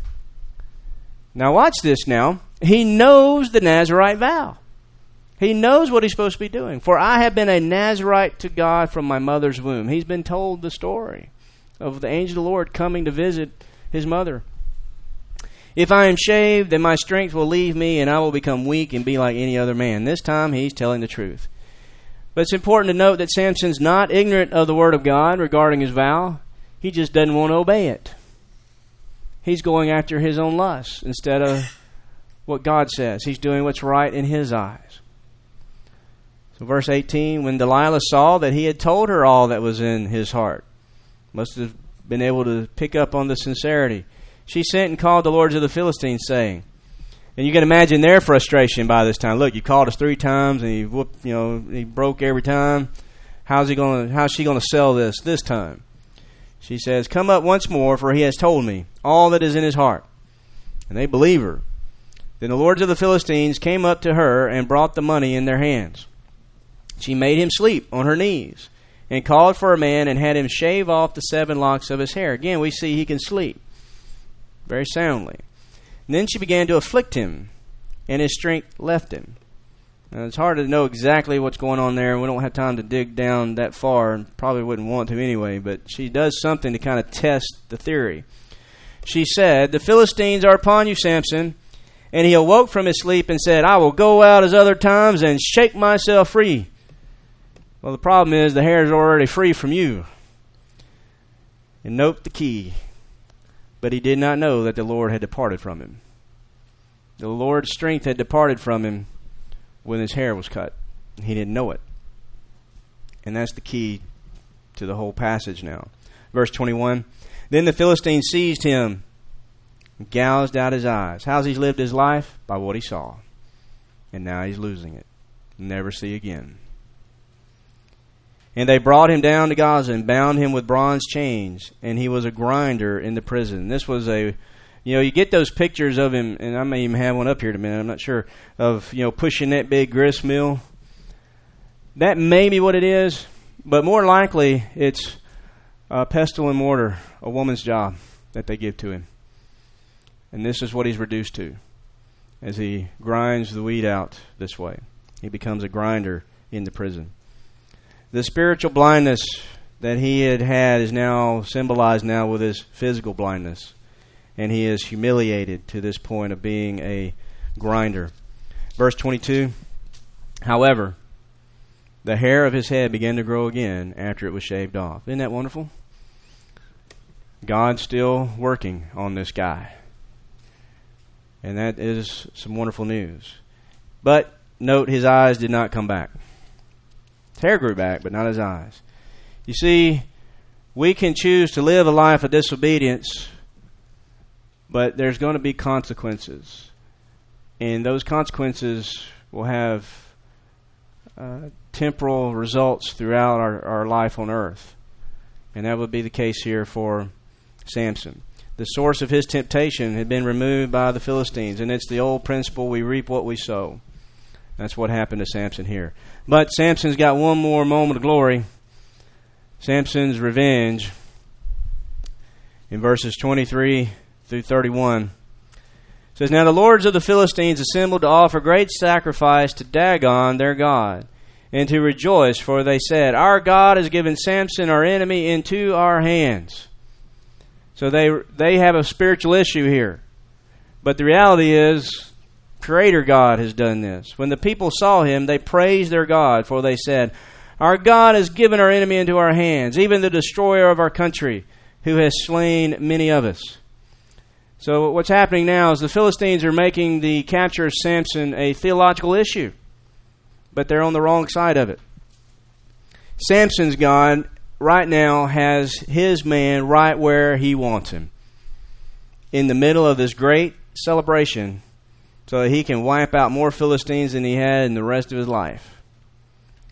S1: Now watch this now. He knows the Nazirite vow. He knows what he's supposed to be doing. For I have been a Nazirite to God from my mother's womb. He's been told the story of the angel of the Lord coming to visit his mother. If I am shaved, then my strength will leave me, and I will become weak and be like any other man. This time he's telling the truth. But it's important to note that Samson's not ignorant of the word of God regarding his vow. He just doesn't want to obey it. He's going after his own lusts instead of what God says. He's doing what's right in his eyes. So verse 18, when Delilah saw that he had told her all that was in his heart, must have been able to pick up on the sincerity, she sent and called the lords of the Philistines, saying, and you can imagine their frustration by this time. Look, you called us 3 times, and he whooped, he broke every time. How's she going to sell this time? She says, come up once more, for he has told me all that is in his heart. And they believe her. Then the lords of the Philistines came up to her and brought the money in their hands. She made him sleep on her knees and called for a man and had him shave off the 7 locks of his hair. Again, we see he can sleep very soundly. And then she began to afflict him, and his strength left him. Now, it's hard to know exactly what's going on there, and we don't have time to dig down that far, and probably wouldn't want to anyway, but she does something to kind of test the theory. She said, the Philistines are upon you, Samson. And he awoke from his sleep and said, I will go out as other times and shake myself free. Well, the problem is the hair is already free from you. And note the key. But he did not know that the Lord had departed from him. The Lord's strength had departed from him when his hair was cut. He didn't know it. And that's the key to the whole passage now. Verse 21, then the Philistines seized him and gouged out his eyes. How's he lived his life? By what he saw. And now he's losing it. Never see again. And they brought him down to Gaza and bound him with bronze chains, and he was a grinder in the prison. This was you get those pictures of him, and I may even have one up here in a minute, I'm not sure, of, pushing that big grist mill. That may be what it is, but more likely it's pestle and mortar, a woman's job that they give to him. And this is what he's reduced to as he grinds the wheat out this way. He becomes a grinder in the prison. The spiritual blindness that he had is now symbolized now with his physical blindness. And he is humiliated to this point of being a grinder. Verse 22, however, the hair of his head began to grow again after it was shaved off. Isn't that wonderful? God's still working on this guy. And that is some wonderful news. But note, his eyes did not come back. His hair grew back, but not his eyes. You see, we can choose to live a life of disobedience, but there's going to be consequences. And those consequences will have temporal results throughout our life on earth. And that would be the case here for Samson. The source of his temptation had been removed by the Philistines, and it's the old principle, we reap what we sow. That's what happened to Samson here. But Samson's got one more moment of glory. Samson's revenge. In verses 23 through 31. It says, now the lords of the Philistines assembled to offer great sacrifice to Dagon their god, and to rejoice, for they said, our God has given Samson our enemy into our hands. So they have a spiritual issue here. But the reality is, Creator God has done this. When the people saw him, they praised their God, for they said, our God has given our enemy into our hands, even the destroyer of our country, who has slain many of us. So what's happening now is the Philistines are making the capture of Samson a theological issue. But they're on the wrong side of it. Samson's God right now has his man right where he wants him. In the middle of this great celebration, so that he can wipe out more Philistines than he had in the rest of his life.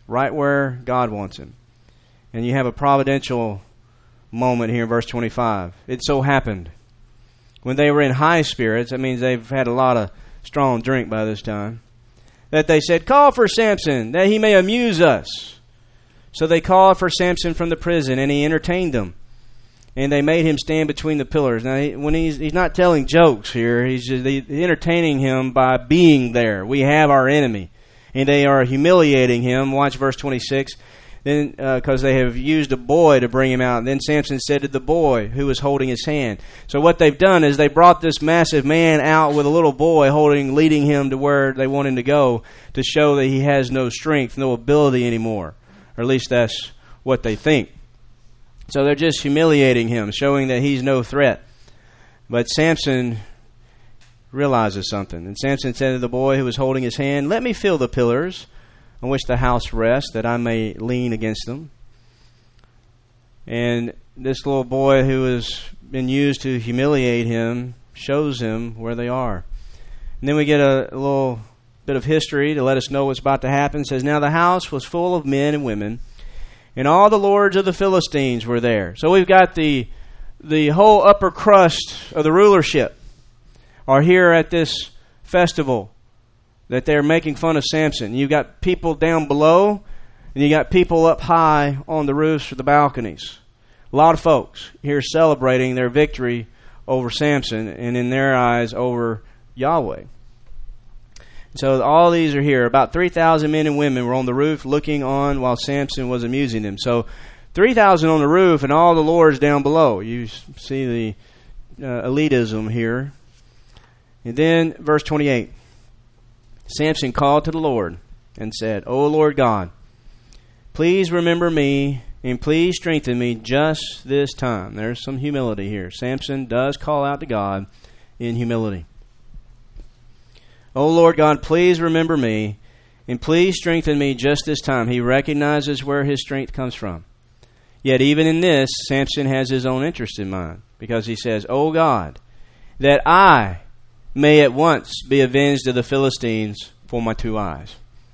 S1: right where God wants him. And you have a providential moment here in verse 25. It so happened. When they were in high spirits, that means they've had a lot of strong drink by this time, that they said, "Call for Samson, that he may amuse us." So they called for Samson from the prison, and he entertained them. And they made him stand between the pillars. Now, when he's not telling jokes here, he's just entertaining him by being there. We have our enemy. And they are humiliating him. Watch verse 26. Then, because they have used a boy to bring him out. And then Samson said to the boy who was holding his hand. So what they've done is they brought this massive man out with a little boy leading him to where they want him to go, to show that he has no strength, no ability anymore. Or at least that's what they think. So they're just humiliating him, showing that he's no threat. But Samson realizes something. And Samson said to the boy who was holding his hand, "Let me feel the pillars on which the house rests, that I may lean against them." And this little boy who has been used to humiliate him shows him where they are. And then we get a little bit of history to let us know what's about to happen. It says, "Now the house was full of men and women, and all the lords of the Philistines were there." So we've got the whole upper crust of the rulership are here at this festival that they're making fun of Samson. You've got people down below, and you got people up high on the roofs or the balconies. A lot of folks here celebrating their victory over Samson, and in their eyes over Yahweh. So all these are here. About 3,000 men and women were on the roof looking on while Samson was amusing them. So 3,000 on the roof and all the lords down below. You see the elitism here. And then verse 28. Samson called to the Lord and said, "O Lord God, please remember me and please strengthen me just this time." There's some humility here. Samson does call out to God in humility. "O Lord God, please remember me and please strengthen me just this time." He recognizes where his strength comes from. Yet even in this, Samson has his own interest in mind, because he says, "O God, that I may at once be avenged of the Philistines for my 2 eyes."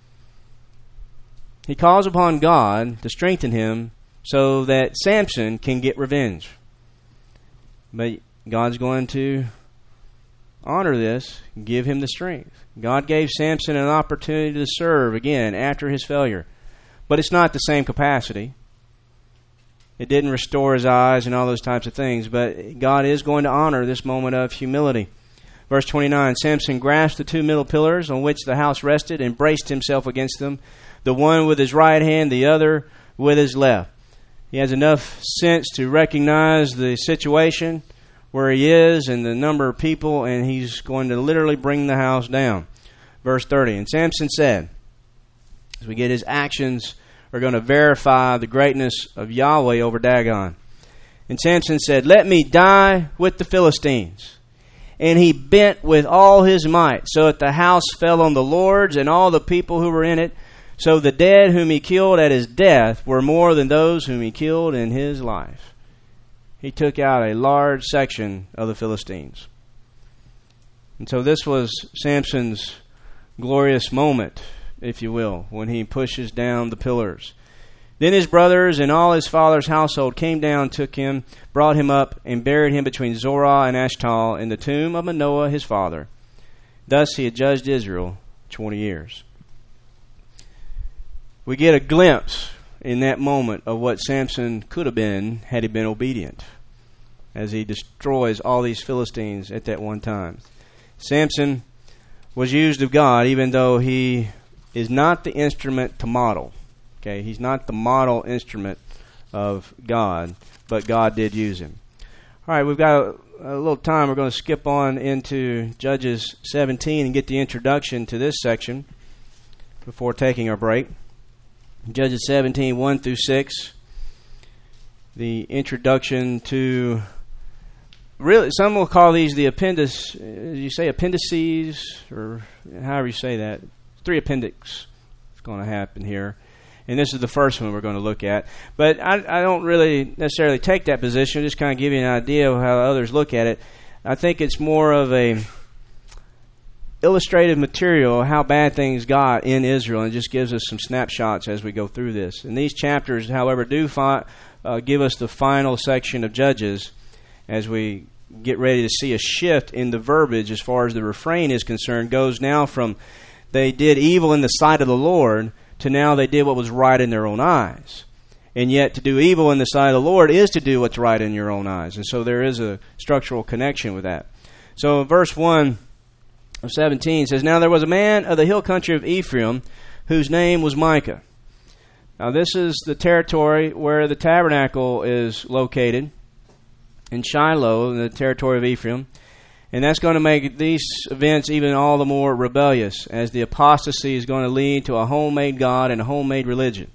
S1: He calls upon God to strengthen him so that Samson can get revenge. But God's going to honor this, give him the strength. God gave Samson an opportunity to serve again after his failure. But it's not the same capacity. It didn't restore his eyes and all those types of things. But God is going to honor this moment of humility. Verse 29, Samson grasped the 2 middle pillars on which the house rested and braced himself against them, the one with his right hand, the other with his left. He has enough sense to recognize the situation where he is and the number of people, and he's going to literally bring the house down. Verse 30, and Samson said, as we get his actions are going to verify the greatness of Yahweh over Dagon. And Samson said, "Let me die with the Philistines." And he bent with all his might, so that the house fell on the lords and all the people who were in it. So the dead whom he killed at his death were more than those whom he killed in his life. He took out a large section of the Philistines. And so this was Samson's glorious moment, if you will, when he pushes down the pillars. Then his brothers and all his father's household came down, took him, brought him up, and buried him between Zorah and Ashtal in the tomb of Manoah his father. Thus he had judged Israel 20 years. We get a glimpse in that moment of what Samson could have been had he been obedient, as he destroys all these Philistines at that one time. Samson was used of God, even though he is not the instrument to model. Okay, he's not the model instrument of God, but God did use him. All right, we've got a little time. We're going to skip on into Judges 17 and get the introduction to this section before taking our break. Judges 17, 1 through 6. The introduction to, really, some will call these the you say appendices, or however you say that. 3 appendix is going to happen here. And this is the first one we're going to look at. But I don't really necessarily take that position. Just kind of give you an idea of how others look at it. I think it's more of a illustrative material how bad things got in Israel, and just gives us some snapshots as we go through this. And these chapters, however, do give us the final section of Judges as we get ready to see a shift in the verbiage as far as the refrain is concerned. Goes now from they did evil in the sight of the Lord to now they did what was right in their own eyes. And yet to do evil in the sight of the Lord is to do what's right in your own eyes. And so there is a structural connection with that. So in verse 1 of 17 says, Now there was a man of the hill country of Ephraim whose name was Micah. Now this is the territory where the tabernacle is located, in Shiloh, in the territory of Ephraim. And that's going to make these events even all the more rebellious, as the apostasy is going to lead to a homemade God and a homemade religion.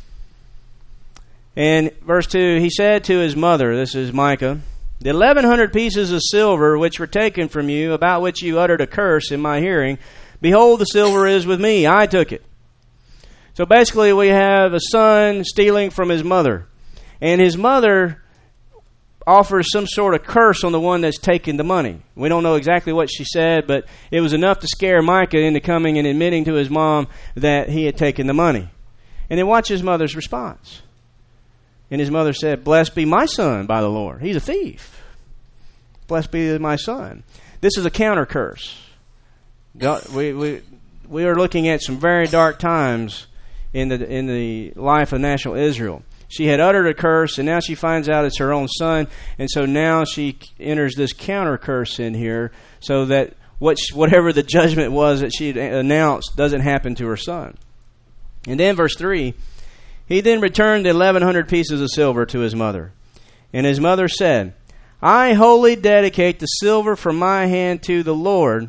S1: And verse 2, he said to his mother, this is Micah, The 1,100 pieces of silver which were taken from you, about which you uttered a curse in my hearing, behold, the silver is with me, I took it. So basically we have a son stealing from his mother. And his mother offers some sort of curse on the one that's taking the money. We don't know exactly what she said, but it was enough to scare Micah into coming and admitting to his mom that he had taken the money. And then watch his mother's response. And his mother said, Blessed be my son by the Lord. He's a thief. Blessed be my son. This is a counter curse. We are looking at some very dark times in the life of national Israel. She had uttered a curse, and now she finds out it's her own son, and so now she enters this counter curse in here, so that whatever the judgment was that she had announced doesn't happen to her son. And then verse 3, He then returned the 1,100 pieces of silver to his mother. And his mother said, I wholly dedicate the silver from my hand to the Lord.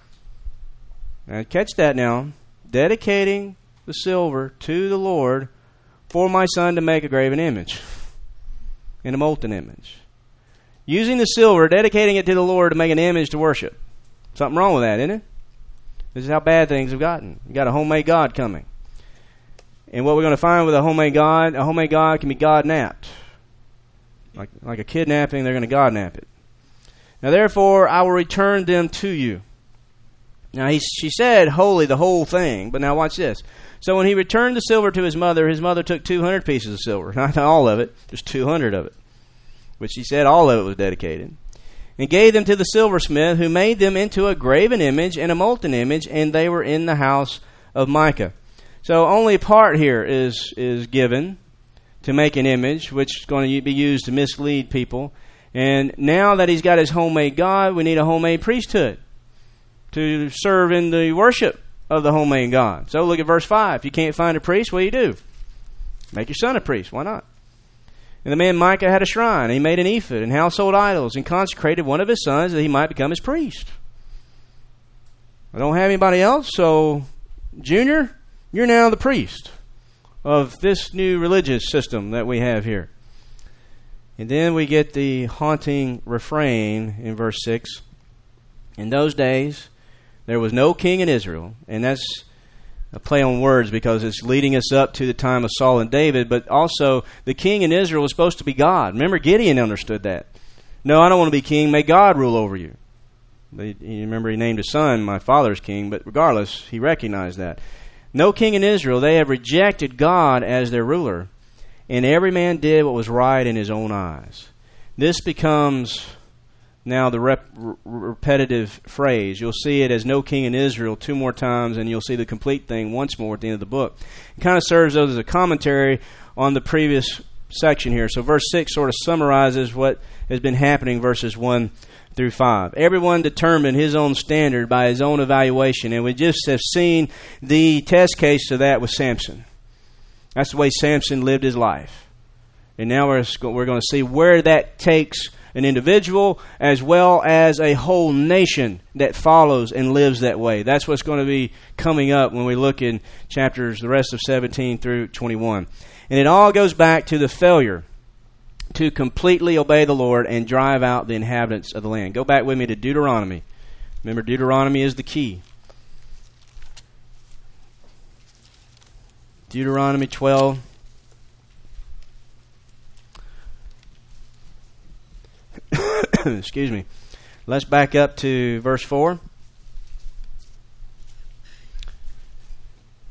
S1: Now catch that now. Dedicating the silver to the Lord for my son to make a graven image and a molten image. Using the silver, dedicating it to the Lord to make an image to worship. Something wrong with that, isn't it? This is how bad things have gotten. You got a homemade God coming. And what we're going to find with a homemade God can be God-napped. Like a kidnapping, they're going to God-nap it. Now, therefore, I will return them to you. Now, she said wholly the whole thing, but now watch this. So when he returned the silver to his mother took 200 pieces of silver. Not all of it, just 200 of it. Which she said all of it was dedicated. And gave them to the silversmith, who made them into a graven image and a molten image, and they were in the house of Micah. So only part here is given to make an image, which is going to be used to mislead people. And now that he's got his homemade God, we need a homemade priesthood to serve in the worship of the homemade God. So look at verse 5. If you can't find a priest, what do? Make your son a priest. Why not? And the man Micah had a shrine. He made an ephod and household idols and consecrated one of his sons that he might become his priest. I don't have anybody else, so Junior, you're now the priest of this new religious system that we have here. And then we get the haunting refrain in verse 6. In those days, there was no king in Israel. And that's a play on words because it's leading us up to the time of Saul and David. But also, the king in Israel was supposed to be God. Remember, Gideon understood that. No, I don't want to be king. May God rule over you. Remember, he named his son my father's king. But regardless, he recognized that. No king in Israel. They have rejected God as their ruler. And every man did what was right in his own eyes. This becomes now the repetitive phrase. You'll see it as no king in Israel 2 more times, and you'll see the complete thing once more at the end of the book. It kind of serves as a commentary on the previous section here. So verse 6 sort of summarizes what has been happening, verses 1 through 5. Everyone determined his own standard by his own evaluation, and we just have seen the test case of that with Samson. That's the way Samson lived his life. And now we're going to see where that takes an individual as well as a whole nation that follows and lives that way. That's what's going to be coming up when we look in chapters, the rest of 17 through 21. And it all goes back to the failure to completely obey the Lord and drive out the inhabitants of the land. Go back with me to Deuteronomy. Remember, Deuteronomy is the key. Deuteronomy 12. Excuse me. Let's back up to verse 4.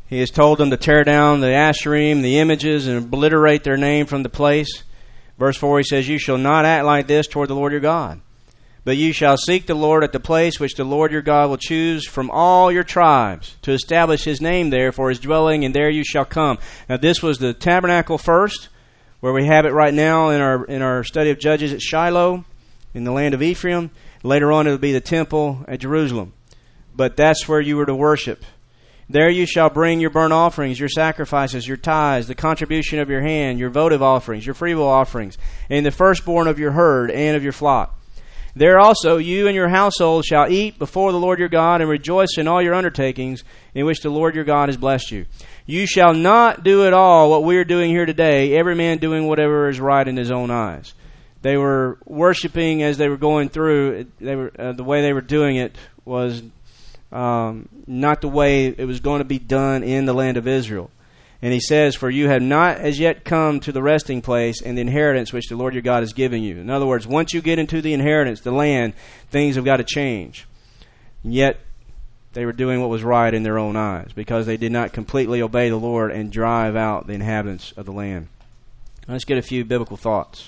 S1: He has told them to tear down the Asherim, the images, and obliterate their name from the place. Verse 4, he says, "You shall not act like this toward the Lord your God. But you shall seek the Lord at the place which the Lord your God will choose from all your tribes to establish His name there for His dwelling, and there you shall come." Now this was the tabernacle first, where we have it right now in our study of Judges at Shiloh, in the land of Ephraim. Later on it will be the temple at Jerusalem. But that's where you were to worship. "There you shall bring your burnt offerings, your sacrifices, your tithes, the contribution of your hand, your votive offerings, your freewill offerings, and the firstborn of your herd and of your flock. There also you and your household shall eat before the Lord your God, and rejoice in all your undertakings in which the Lord your God has blessed you. You shall not do at all what we are doing here today, every man doing whatever is right in his own eyes." They were worshiping as they were going through. The way they were doing it was not the way it was going to be done in the land of Israel. And he says, "For you have not as yet come to the resting place and the inheritance which the Lord your God is giving you." In other words, once you get into the inheritance, the land, things have got to change. And yet, they were doing what was right in their own eyes because they did not completely obey the Lord and drive out the inhabitants of the land. Let's get a few biblical thoughts.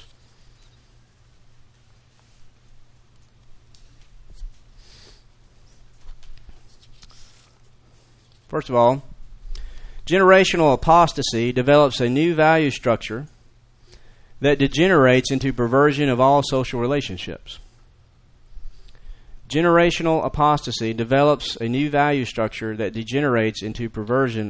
S1: First of all, generational apostasy develops a new value structure that degenerates into perversion of all social relationships. Generational apostasy develops a new value structure that degenerates into a perversion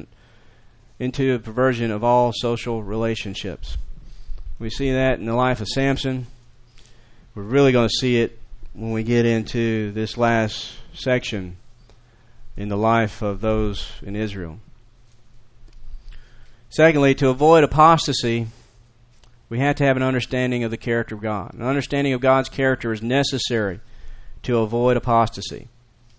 S1: of all social relationships. We see that in the life of Samson. We're really going to see it when we get into this last section in the life of those in Israel. Secondly, to avoid apostasy, we have to have an understanding of the character of God. An understanding of God's character is necessary to avoid apostasy.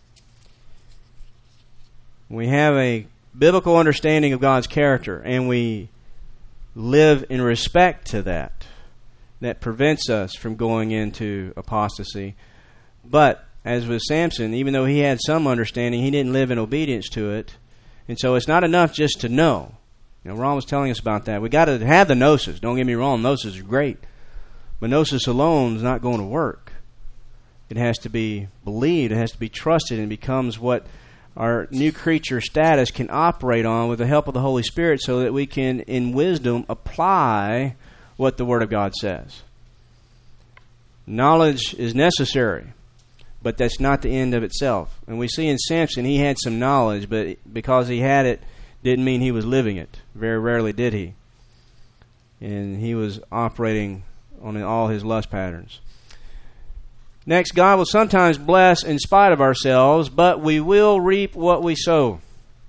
S1: We have a biblical understanding of God's character, and we live in respect to that. That prevents us from going into apostasy. But, as with Samson, even though he had some understanding, he didn't live in obedience to it. And so it's not enough just to know. You know, Ron was telling us about that. We got to have the gnosis. Don't get me wrong, gnosis is great. But gnosis alone is not going to work. It has to be believed, it has to be trusted, and becomes what our new creature status can operate on with the help of the Holy Spirit so that we can, in wisdom, apply what the Word of God says. Knowledge is necessary, but that's not the end of itself. And we see in Samson, he had some knowledge, but because he had it, didn't mean he was living it. Very rarely did he. And he was operating on all his lust patterns. Next, God will sometimes bless in spite of ourselves, but we will reap what we sow.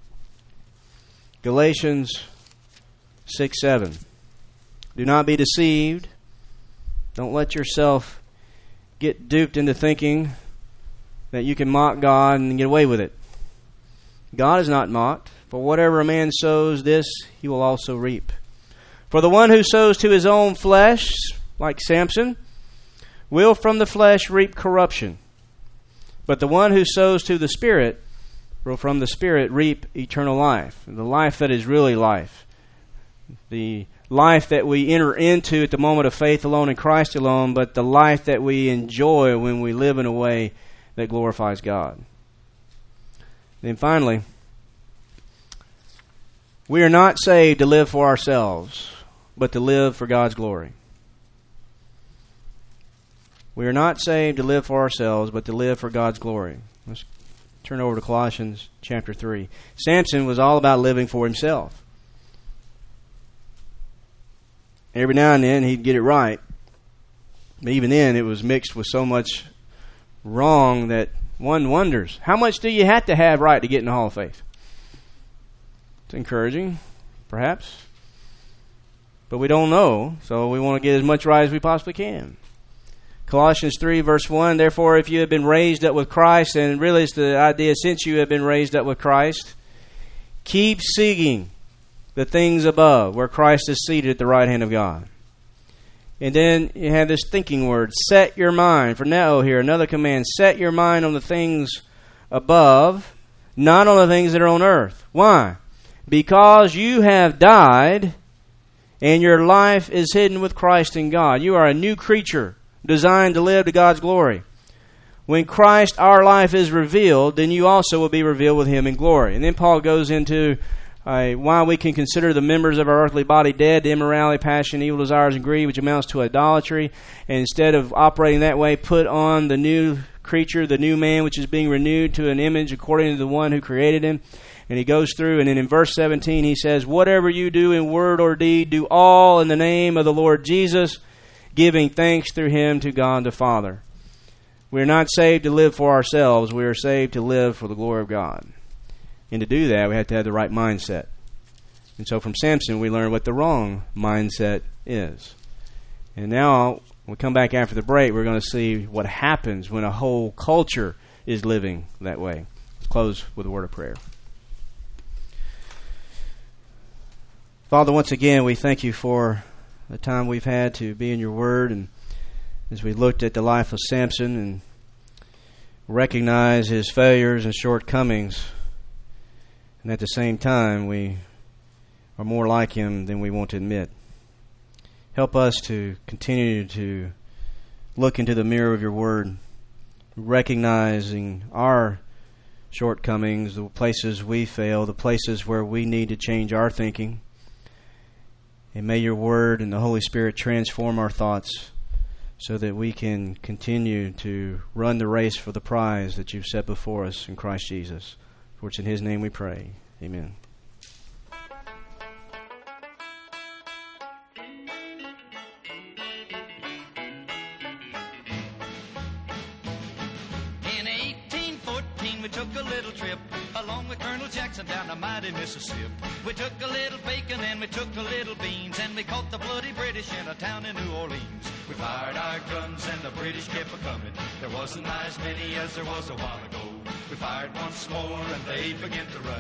S1: Galatians 6:7. Do not be deceived. Don't let yourself get duped into thinking that you can mock God and get away with it. God is not mocked. For whatever a man sows, this he will also reap. For the one who sows to his own flesh, like Samson, will from the flesh reap corruption. But the one who sows to the Spirit will from the Spirit reap eternal life. The life that is really life. The life that we enter into at the moment of faith alone in Christ alone, but the life that we enjoy when we live in a way that glorifies God. Then finally, we are not saved to live for ourselves, but to live for God's glory. We are not saved to live for ourselves, but to live for God's glory. Let's turn over to Colossians chapter 3. Samson was all about living for himself. Every now and then he'd get it right. But even then it was mixed with so much wrong that one wonders, how much do you have to have right to get in the Hall of Faith? It's encouraging, perhaps. But we don't know, so we want to get as much right as we possibly can. Colossians 3 verse 1, therefore if you have been raised up with Christ, and really it's the idea since you have been raised up with Christ, keep seeking the things above, where Christ is seated at the right hand of God. And then you have this thinking word, set your mind. For now here, another command, set your mind on the things above, not on the things that are on earth. Why? because you have died and your life is hidden with Christ in God. You are a new creature designed to live to God's glory. When Christ, our life, is revealed, then you also will be revealed with Him in glory. And then Paul goes into why we can consider the members of our earthly body dead to immorality, passion, evil desires, and greed, which amounts to idolatry. And instead of operating that way, put on the new creature, the new man, which is being renewed to an image according to the one who created him. And he goes through, and then in verse 17 he says, whatever you do in word or deed, do all in the name of the Lord Jesus, giving thanks through Him to God the Father. We are not saved to live for ourselves. We are saved to live for the glory of God. And to do that, we have to have the right mindset. And so from Samson, we learn what the wrong mindset is. And now, when we come back after the break, we're going to see what happens when a whole culture is living that way. Let's close with a word of prayer. Father, once again, we thank You for the time we've had to be in Your Word, and as we looked at the life of Samson and recognize his failures and shortcomings, and at the same time we are more like him than we want to admit. Help us to continue to look into the mirror of Your Word, recognizing our shortcomings, the places we fail, the places where we need to change our thinking. And may Your Word and the Holy Spirit transform our thoughts so that we can continue to run the race for the prize that You've set before us in Christ Jesus. For it's in His name we pray. Amen.
S2: In 1814 we took a little trip along with Colonel Jackson down the mighty Mississippi. We took a little bacon and we took a little beans, and we caught the bloody British in a town in New Orleans. We fired our guns and the British kept a-coming. There wasn't as many as there was a while ago. We fired once more and they began to run.